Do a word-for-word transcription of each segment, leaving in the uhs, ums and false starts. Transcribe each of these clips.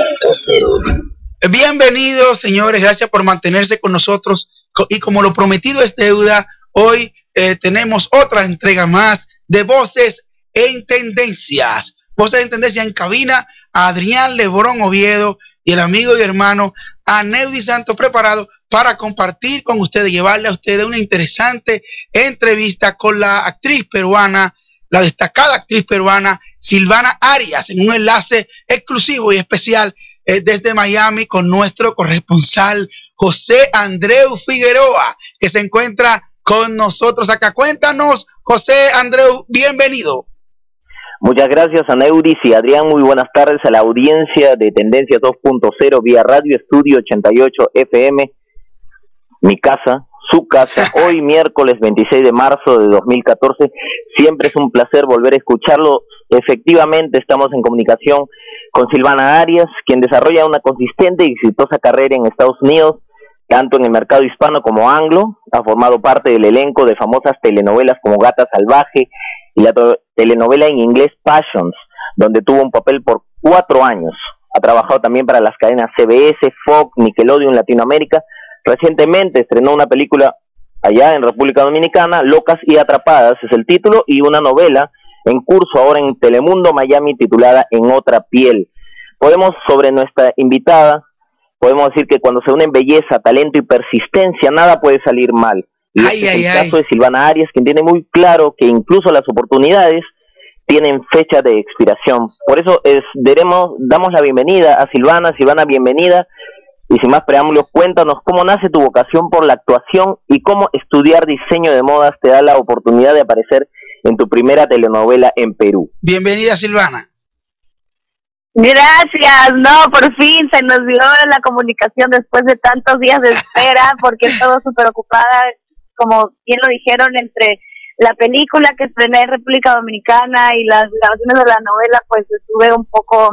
punto cero. Bienvenidos, señores, gracias por mantenerse con nosotros y como lo prometido es deuda, hoy eh, tenemos otra entrega más de Voces en Tendencias. Voces en Tendencias en cabina, a Adrián Lebrón Oviedo y el amigo y hermano Aneudi Santos, preparado para compartir con ustedes, llevarle a ustedes una interesante entrevista con la actriz peruana, la destacada actriz peruana Silvana Arias, en un enlace exclusivo y especial eh, desde Miami con nuestro corresponsal José Andreu Figueroa, que se encuentra con nosotros acá. Cuéntanos, José Andreu, bienvenido. Muchas gracias, Aneudis y Adrián. Muy buenas tardes a la audiencia de Tendencias dos punto cero vía Radio Estudio ochenta y ocho F M, mi casa, su casa. Hoy miércoles veintiséis de marzo de dos mil catorce. Siempre es un placer volver a escucharlo. Efectivamente, estamos en comunicación con Silvana Arias, quien desarrolla una consistente y exitosa carrera en Estados Unidos, tanto en el mercado hispano como anglo. Ha formado parte del elenco de famosas telenovelas como Gata Salvaje y la telenovela en inglés Passions, donde tuvo un papel por cuatro años. Ha trabajado también para las cadenas C B S, Fox, Nickelodeon Latinoamérica. Recientemente estrenó una película allá en República Dominicana, Locas y Atrapadas es el título, y una novela en curso ahora en Telemundo Miami titulada En Otra Piel. Podemos, sobre nuestra invitada, podemos decir que cuando se unen belleza, talento y persistencia, nada puede salir mal. Y Ay, este ay, es el ay. caso de Silvana Arias, quien tiene muy claro que incluso las oportunidades tienen fecha de expiración. Por eso es, daremos, damos la bienvenida a Silvana. Silvana, bienvenida. Y sin más preámbulos, cuéntanos cómo nace tu vocación por la actuación y cómo estudiar diseño de modas te da la oportunidad de aparecer en tu primera telenovela en Perú. Bienvenida, Silvana. Gracias, no, por fin se nos dio la comunicación después de tantos días de espera, porque estaba súper ocupada, como bien lo dijeron, entre la película que estrené en República Dominicana y las grabaciones de la novela, pues estuve un poco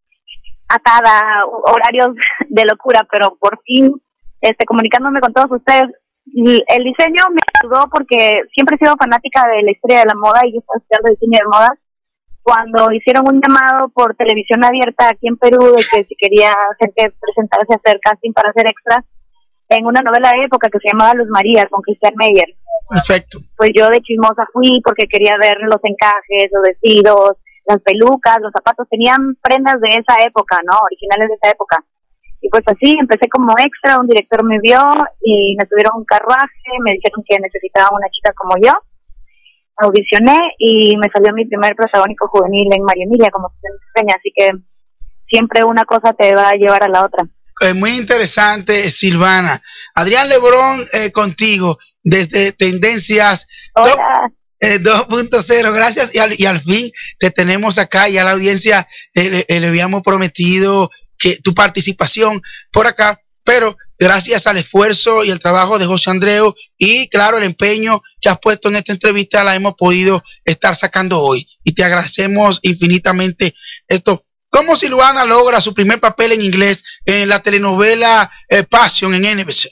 atada, horarios de locura, pero por fin, este, comunicándome con todos ustedes. El diseño me ayudó porque siempre he sido fanática de la historia de la moda y yo soy estudiante de diseño de moda. Cuando hicieron un llamado por televisión abierta aquí en Perú de que si quería gente presentarse a hacer casting para hacer extras en una novela de época que se llamaba Luz María con Christian Meyer. Perfecto. Pues yo de chismosa fui porque quería ver los encajes, los vestidos, las pelucas, los zapatos, tenían prendas de esa época, ¿no? Originales de esa época. Y pues así, empecé como extra, un director me vio y me tuvieron un carruaje, me dijeron que necesitaba una chica como yo. Audicioné y me salió mi primer protagónico juvenil en María Emilia como Peña, así que siempre una cosa te va a llevar a la otra. Eh, muy interesante, Silvana. Adrián Lebrón, eh, contigo, desde Tendencias Hola. Eh, dos punto cero, gracias, y al, y al fin te tenemos acá, y a la audiencia eh, le, eh, le habíamos prometido que tu participación por acá, pero gracias al esfuerzo y el trabajo de José Andreu y claro el empeño que has puesto en esta entrevista la hemos podido estar sacando hoy y te agradecemos infinitamente esto. ¿Cómo Silvana logra su primer papel en inglés en la telenovela eh, Passion en N B C?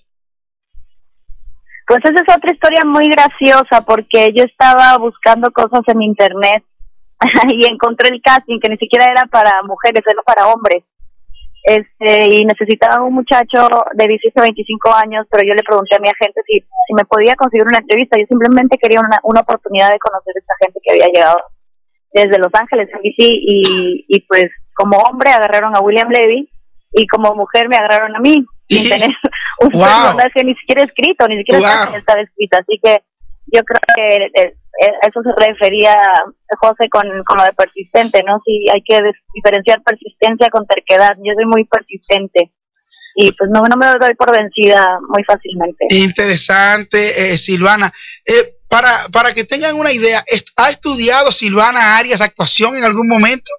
Pues esa es otra historia muy graciosa porque yo estaba buscando cosas en internet y encontré el casting que ni siquiera era para mujeres, era para hombres. Este, y necesitaba un muchacho de dieciocho a veinticinco años, pero yo le pregunté a mi agente si, si me podía conseguir una entrevista. Yo simplemente quería una, una oportunidad de conocer a esta gente que había llegado desde Los Ángeles, N B C, y, y pues como hombre agarraron a William Levy y como mujer me agarraron a mí, sin tener un wow. personaje ni siquiera escrito, ni siquiera wow. estaba escrito. Así que yo creo que eh, eso se refería a José con, con lo de persistente, ¿no? Sí, hay que diferenciar persistencia con terquedad. Yo soy muy persistente y pues no, no me doy por vencida muy fácilmente. Interesante, eh, Silvana. Eh, para, para que tengan una idea, ¿ha estudiado Silvana Arias actuación en algún momento?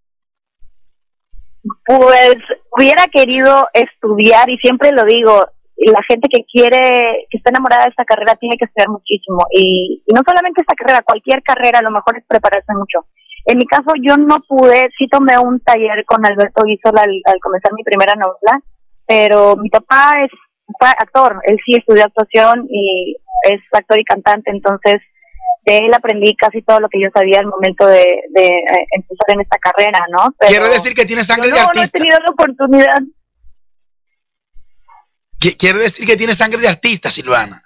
Pues hubiera querido estudiar y siempre lo digo, la gente que quiere, que está enamorada de esta carrera tiene que estudiar muchísimo y, y no solamente esta carrera, cualquier carrera, a lo mejor es prepararse mucho. En mi caso yo no pude, sí tomé un taller con Alberto Guizola al, al comenzar mi primera novela, pero mi papá es fue actor, él sí estudió actuación y es actor y cantante, entonces de él aprendí casi todo lo que yo sabía al momento de, de eh, empezar en esta carrera, ¿no? Pero quiere decir que tiene sangre no, de artista. No he tenido la oportunidad. Quiere decir que tiene sangre de artista, Silvana.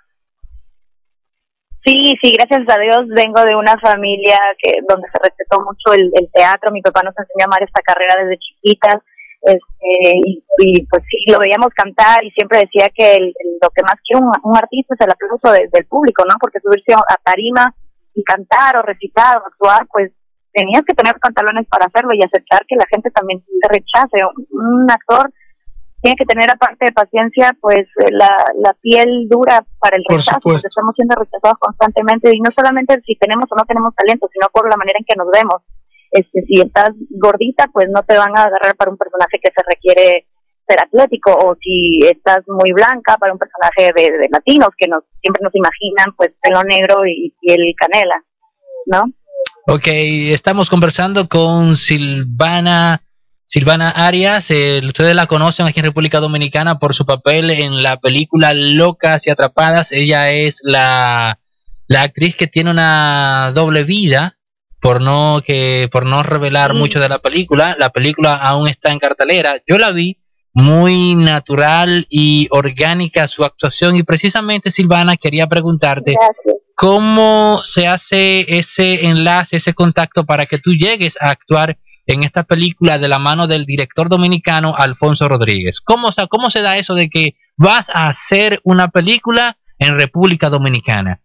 Sí, sí, gracias a Dios vengo de una familia que donde se respetó mucho el, el teatro. Mi papá nos enseñó a amar esta carrera desde chiquitas. Este, y, y pues sí, lo veíamos cantar y siempre decía que el, el, lo que más quiere un, un artista es el aplauso de, del público, ¿no? Porque subirse a tarima y cantar o recitar o actuar, pues tenías que tener pantalones para hacerlo y aceptar que la gente también te rechace. Un, un actor tiene que tener, aparte de paciencia, pues la, la piel dura para el rechazo, porque estamos siendo rechazados constantemente, y no solamente si tenemos o no tenemos talento, sino por la manera en que nos vemos. Este, si estás gordita, pues no te van a agarrar para un personaje que se requiere ser atlético, o si estás muy blanca para un personaje de, de latinos, que nos siempre nos imaginan pues pelo negro y piel canela, ¿no? Ok, estamos conversando con Silvana Silvana Arias. Eh, ustedes la conocen aquí en República Dominicana por su papel en la película Locas y Atrapadas. Ella es la, la actriz que tiene una doble vida, por no que por no revelar sí. mucho de la película. La película aún está en cartelera. Yo la vi, muy natural y orgánica su actuación, y precisamente, Silvana, quería preguntarte Gracias. ¿Cómo se hace ese enlace, ese contacto para que tú llegues a actuar en esta película de la mano del director dominicano Alfonso Rodríguez? ¿Cómo, o sea, ¿Cómo se da eso de que vas a hacer una película en República Dominicana?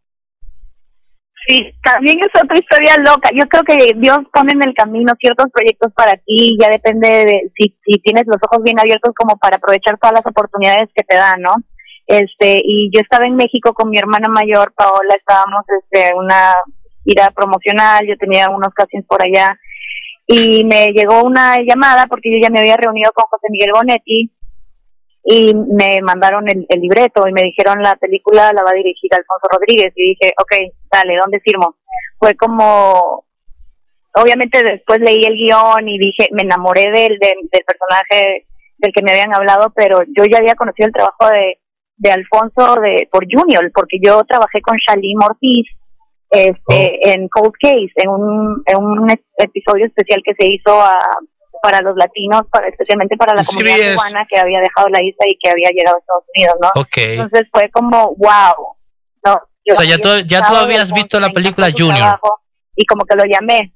Sí, también es otra historia loca. Yo creo que Dios pone en el camino ciertos proyectos para ti, ya depende de si, si tienes los ojos bien abiertos como para aprovechar todas las oportunidades que te dan, ¿no? Este, y yo estaba en México con mi hermana mayor, Paola, estábamos en una gira promocional, yo tenía unos castings por allá, y me llegó una llamada porque yo ya me había reunido con José Miguel Bonetti y me mandaron el, el libreto y me dijeron la película la va a dirigir Alfonso Rodríguez, y dije, ok, dale, ¿dónde firmo? Fue como, obviamente después leí el guión y dije, me enamoré del, del, del personaje del que me habían hablado, pero yo ya había conocido el trabajo de, de Alfonso de por Junior, porque yo trabajé con Shalim Ortiz este oh. en Cold Case, en un, en un episodio especial que se hizo a, para los latinos, para especialmente para la sí, comunidad es. cubana que había dejado la isla y que había llegado a Estados Unidos, ¿no? Okay. Entonces fue como, wow. No, yo o sea, ya tú, ya tú habías visto la película Junior. Y como que lo llamé.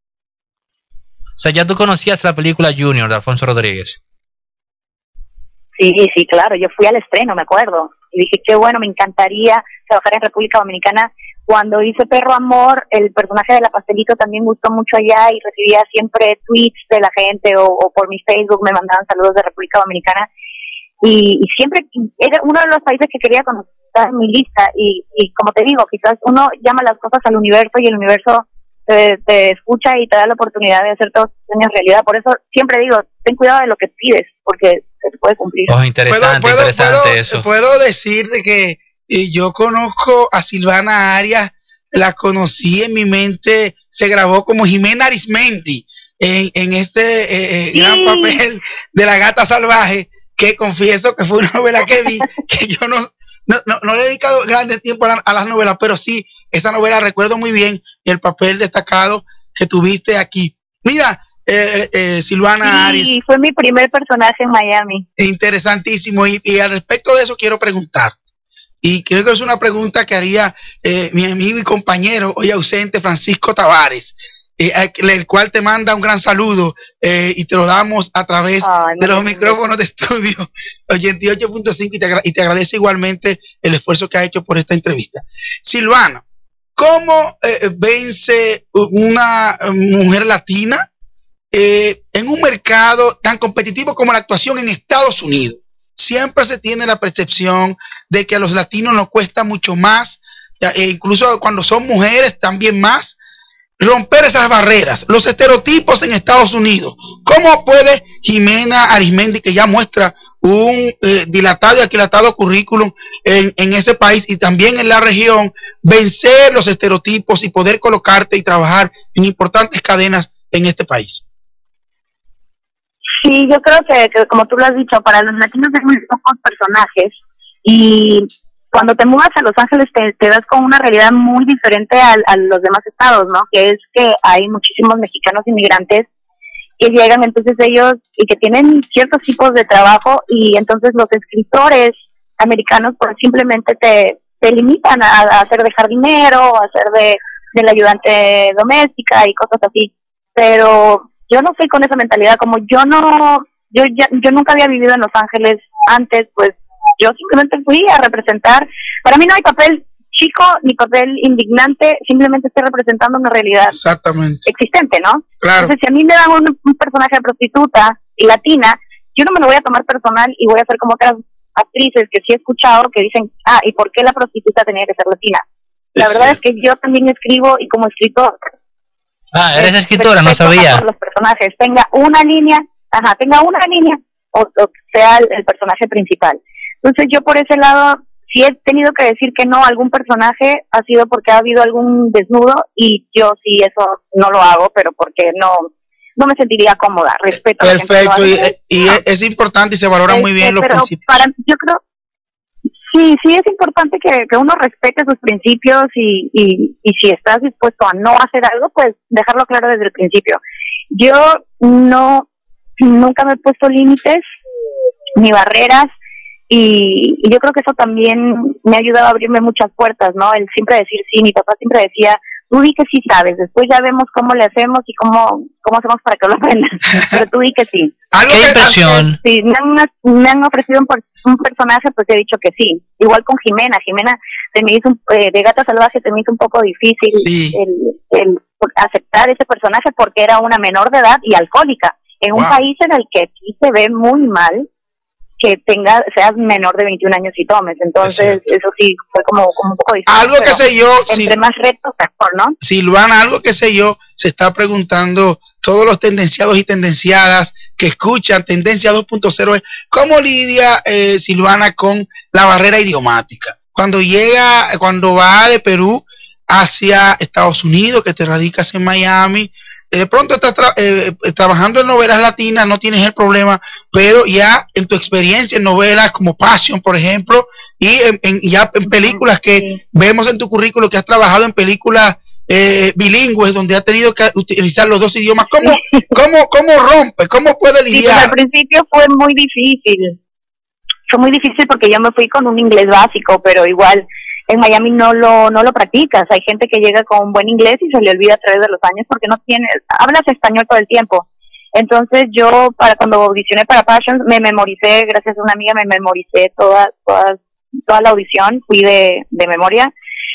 O sea, ya tú conocías la película Junior de Alfonso Rodríguez. Sí, sí, claro. Yo fui al estreno, me acuerdo. Y dije, qué bueno, me encantaría trabajar en República Dominicana. Cuando hice Perro Amor, el personaje de la Pastelito también gustó mucho allá y recibía siempre tweets de la gente o, o por mi Facebook me mandaban saludos de República Dominicana. Y, y siempre era uno de los países que quería conocer en mi lista. Y, y como te digo, quizás uno llama las cosas al universo y el universo te, te escucha y te da la oportunidad de hacer todos tus sueños realidad. Por eso siempre digo, ten cuidado de lo que pides, porque se te puede cumplir. Oh, interesante, ¿Puedo, puedo, interesante puedo, eso. Puedo decir de que eh, yo conozco a Silvana Arias, la conocí en mi mente, se grabó como Jimena Arismendi en, en este eh, sí. gran papel de La Gata Salvaje, que confieso que fue una novela que vi, que yo no, no, no, no le he dedicado grande tiempo a, la, a las novelas, pero sí, esta novela recuerdo muy bien el papel destacado que tuviste aquí. Mira, eh, eh, Silvana sí, Arias. Sí, fue mi primer personaje en Miami. Interesantísimo, y, y al respecto de eso quiero preguntar. Y creo que es una pregunta que haría eh, mi amigo y compañero hoy ausente Francisco Tavares, eh, el cual te manda un gran saludo eh, y te lo damos a través Ay, de los micrófonos de estudio ochenta y ocho punto cinco y, y te agradece igualmente el esfuerzo que ha hecho por esta entrevista. Silvana, ¿cómo eh, vence una mujer latina eh, en un mercado tan competitivo como la actuación en Estados Unidos? Siempre se tiene la percepción de que a los latinos nos cuesta mucho más, e incluso cuando son mujeres también más, romper esas barreras, los estereotipos en Estados Unidos. ¿Cómo puede Jimena Arismendi, que ya muestra un eh, dilatado y aquilatado currículum en, en ese país y también en la región, vencer los estereotipos y poder colocarte y trabajar en importantes cadenas en este país? Sí, yo creo que, que como tú lo has dicho, para los latinos hay muy pocos personajes y cuando te mudas a Los Ángeles te, te das con una realidad muy diferente a, a los demás estados, ¿no? Que es que hay muchísimos mexicanos inmigrantes que llegan, entonces ellos, y que tienen ciertos tipos de trabajo, y entonces los escritores americanos pues simplemente te, te limitan a, a hacer de jardinero, a hacer de, de la ayudante doméstica y cosas así. Pero yo no soy con esa mentalidad, como yo no, yo ya, yo nunca había vivido en Los Ángeles antes, pues yo simplemente fui a representar. Para mí no hay papel chico ni papel indignante, simplemente estoy representando una realidad Exactamente. existente, ¿no? Claro. Entonces, si a mí me dan un, un personaje de prostituta y latina, yo no me lo voy a tomar personal y voy a hacer como otras actrices que sí he escuchado que dicen, ah, ¿y por qué la prostituta tenía que ser latina? La Es verdad cierto. es que yo también escribo, y como escritor, Ah, eres eh, escritora, no respeto a sabía. todos los personajes, tenga una línea, ajá, tenga una línea, o, o sea el, el personaje principal. Entonces yo por ese lado, si he tenido que decir que no a algún personaje, ha sido porque ha habido algún desnudo, y yo sí eso no lo hago, pero porque no no me sentiría cómoda. Respeto a la gente que lo Perfecto, y, hace. y es, es importante y se valoran muy Este, bien los pero principios. para yo creo sí sí es importante que, que uno respete sus principios, y, y y si estás dispuesto a no hacer algo, pues dejarlo claro desde el principio. Yo no nunca me he puesto límites ni barreras, y, y yo creo que eso también me ha ayudado a abrirme muchas puertas, ¿no? El siempre decir sí. Mi papá siempre decía, tú di que sí sabes, después ya vemos cómo le hacemos y cómo cómo hacemos para que lo aprendan, pero tú di que sí. Algo Qué que, impresión. Si me han, me han ofrecido un, un personaje, pues he dicho que sí. Igual con Jimena. Jimena se me hizo un, eh, de Gata Salvaje se me hizo un poco difícil Sí. el, el aceptar ese personaje porque era una menor de edad y alcohólica en un Wow. país en el que aquí se ve muy mal que tenga seas menor de veintiún años y tomes. Entonces Es eso sí fue como, como un poco difícil. algo que pero sé yo, entre si, más retos mejor, ¿no? Silvana, algo que sé yo, se está preguntando todos los tendenciados y tendenciadas que escuchan Tendencia dos punto cero, es cómo lidia eh, Silvana con la barrera idiomática. Cuando llega, cuando va de Perú hacia Estados Unidos, que te radicas en Miami, eh, de pronto estás tra eh, trabajando en novelas latinas, no tienes el problema, pero ya en tu experiencia en novelas como Passion, por ejemplo, y en, en, ya en películas que Sí. vemos en tu currículo que has trabajado en películas eh, bilingües donde has tenido que utilizar los dos idiomas, ¿cómo, cómo, cómo rompe? ¿Cómo puede Sí, pues lidiar? al principio fue muy difícil. Fue muy difícil porque yo me fui con un inglés básico, pero igual en Miami no lo no lo practicas. Hay gente que llega con un buen inglés y se le olvida a través de los años porque no tienes, hablas español todo el tiempo. Entonces yo, para cuando audicioné para Passion, me memoricé, gracias a una amiga, me memoricé toda toda, toda la audición, fui de, de memoria,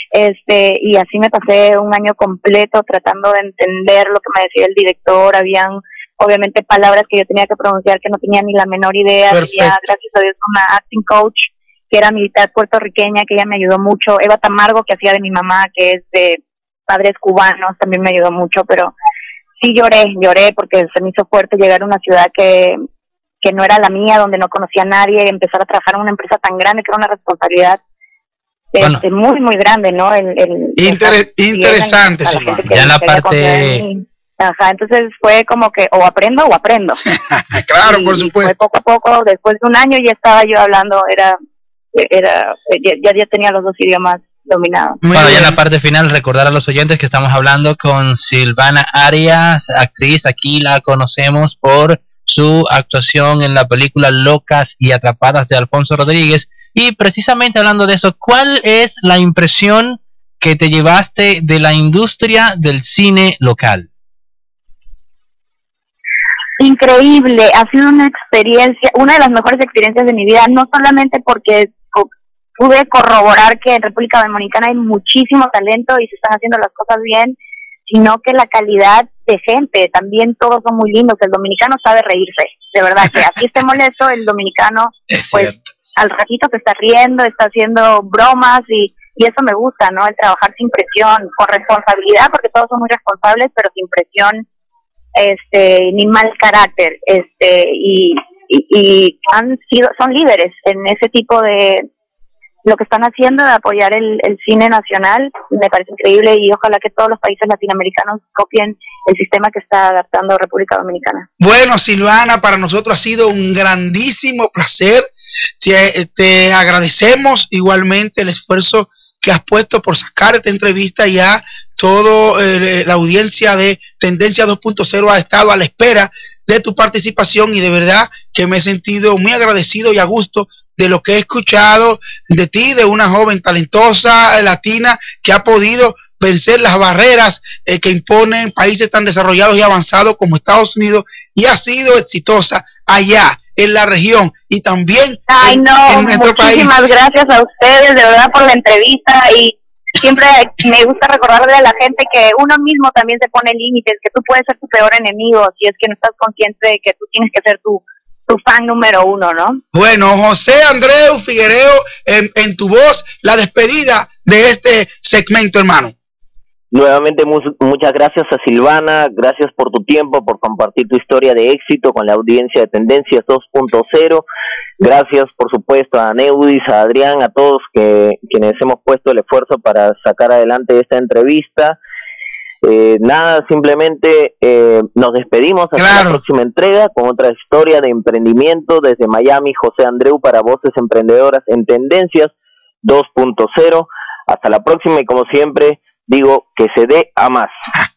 este y así me pasé un año completo tratando de entender lo que me decía el director. Habían obviamente palabras que yo tenía que pronunciar que no tenía ni la menor idea. Tenía, gracias a Dios, una acting coach que era militar puertorriqueña, que ella me ayudó mucho. Eva Tamargo, que hacía de mi mamá, que es de padres cubanos, también me ayudó mucho, pero sí lloré, lloré porque se me hizo fuerte llegar a una ciudad que, que no era la mía, donde no conocía a nadie, empezar a trabajar en una empresa tan grande que era una responsabilidad Bueno. este, muy, muy grande, ¿no? El, el, Inter interesante, sí. Silvana. Ya en la parte... Ajá, entonces fue como que o aprendo o aprendo. Claro, y, por supuesto. Y fue poco a poco, después de un año ya estaba yo hablando, era, era ya, ya tenía los dos idiomas dominados. Muy Bueno, bien. ya en la parte final, recordar a los oyentes que estamos hablando con Silvana Arias, actriz. Aquí la conocemos por su actuación en la película Locas y Atrapadas de Alfonso Rodríguez. Y precisamente hablando de eso, ¿cuál es la impresión que te llevaste de la industria del cine local? Increíble, ha sido una experiencia, una de las mejores experiencias de mi vida, no solamente porque pude corroborar que en República Dominicana hay muchísimo talento y se están haciendo las cosas bien, sino que la calidad de gente, también todos son muy lindos. El dominicano sabe reírse, de verdad, que aquí esté molesto, el dominicano pues al ratito se está riendo, está haciendo bromas y, y eso me gusta, ¿no? El trabajar sin presión, con responsabilidad, porque todos son muy responsables, pero sin presión este ni mal carácter, este y, y, y han sido, son líderes en ese tipo de lo que están haciendo de apoyar el, el cine nacional. Me parece increíble y ojalá que todos los países latinoamericanos copien el sistema que está adaptando República Dominicana. Bueno, Silvana, para nosotros ha sido un grandísimo placer te agradecemos igualmente el esfuerzo que has puesto por sacar esta entrevista. Ya toda eh, la audiencia de Tendencia dos punto cero ha estado a la espera de tu participación y de verdad que me he sentido muy agradecido y a gusto de lo que he escuchado de ti, de una joven talentosa eh, latina que ha podido vencer las barreras eh, que imponen países tan desarrollados y avanzados como Estados Unidos y ha sido exitosa allá en la región y también Ay, en, no, en nuestro país. Muchísimas gracias a ustedes de verdad por la entrevista y siempre me gusta recordarle a la gente que uno mismo también se pone límites, que tú puedes ser tu peor enemigo si es que no estás consciente de que tú tienes que ser tu, tu fan número uno, ¿no? Bueno, José Andreu Figuereo, en, en tu voz, la despedida de este segmento, hermano. Nuevamente mu muchas gracias a Silvana, gracias por tu tiempo, por compartir tu historia de éxito con la audiencia de Tendencias dos punto cero. Gracias, por supuesto, a Neudis, a Adrián, a todos que quienes hemos puesto el esfuerzo para sacar adelante esta entrevista. Eh, nada, simplemente eh, nos despedimos hasta claro. la próxima entrega con otra historia de emprendimiento desde Miami. José Andreu para Voces Emprendedoras en Tendencias dos punto cero. Hasta la próxima y como siempre digo que se dé a más.